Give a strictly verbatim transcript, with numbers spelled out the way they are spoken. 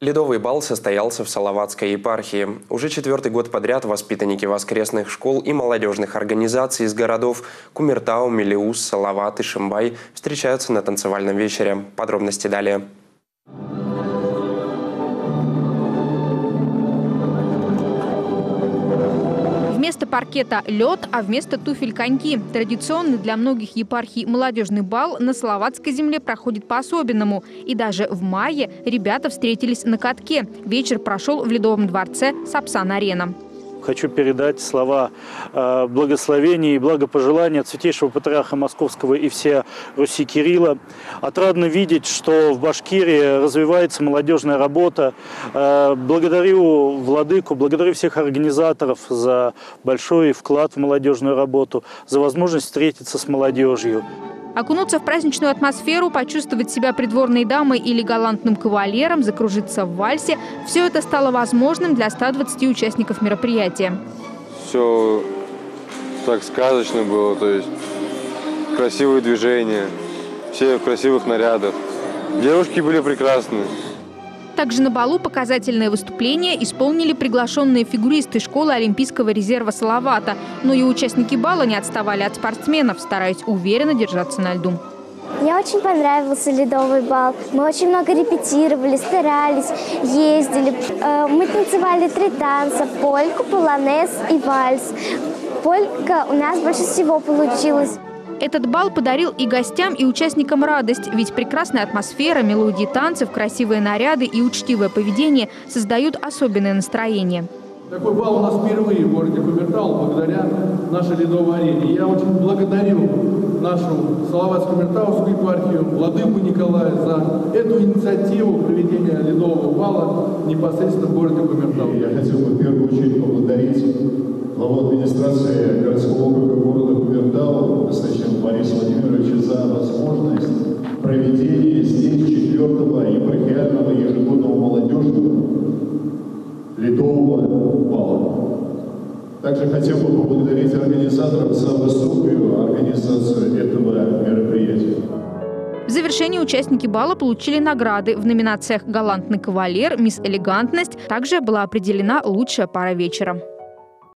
Ледовый бал состоялся в Салаватской епархии. Уже четвертый год подряд воспитанники воскресных школ и молодежных организаций из городов Кумертау, Мелеуз, Салават и Шимбай встречаются на танцевальном вечере. Подробности далее. Вместо паркета – лед, а вместо туфель – коньки. Традиционный для многих епархий молодежный бал на Салаватской земле проходит по-особенному. И даже в мае ребята встретились на катке. Вечер прошел в Ледовом дворце Сапсан-Арена. Хочу передать слова э, благословения и благопожелания от святейшего патриарха Московского и всея Руси Кирилла. Отрадно видеть, что в Башкирии развивается молодежная работа. Э, благодарю владыку, благодарю всех организаторов за большой вклад в молодежную работу, за возможность встретиться с молодежью. Окунуться в праздничную атмосферу, почувствовать себя придворной дамой или галантным кавалером, закружиться в вальсе – все это стало возможным для ста двадцати участников мероприятия. Все так сказочно было, то есть красивые движения, все в красивых нарядах. Девушки были прекрасные. Также на балу показательное выступление исполнили приглашенные фигуристы школы Олимпийского резерва Салавата. Но и участники бала не отставали от спортсменов, стараясь уверенно держаться на льду. Мне очень понравился ледовый бал. Мы очень много репетировали, старались, ездили. Мы танцевали три танца – польку, полонез и вальс. Полька у нас больше всего получилась. Этот бал подарил и гостям, и участникам радость, ведь прекрасная атмосфера, мелодии танцев, красивые наряды и учтивое поведение создают особенное настроение. Такой бал у нас впервые в городе Кумертау благодаря нашей ледовой арене. Я очень благодарю нашу Салаватско-Кумертаускую епархию, владыку Николая за эту инициативу проведения ледового бала непосредственно в городе Кумертау. Я хотел бы в первую очередь поблагодарить главу администрации городского округа города Кумертау, Костаченко Бориса Владимировича, за возможность проведения здесь четвертого епархиального ежегодного молодежного ледового бала. Также хотел бы поблагодарить организаторов за высокую организацию этого мероприятия. В завершении участники бала получили награды. В номинациях «Галантный кавалер», «Мисс Элегантность» также была определена лучшая пара вечера.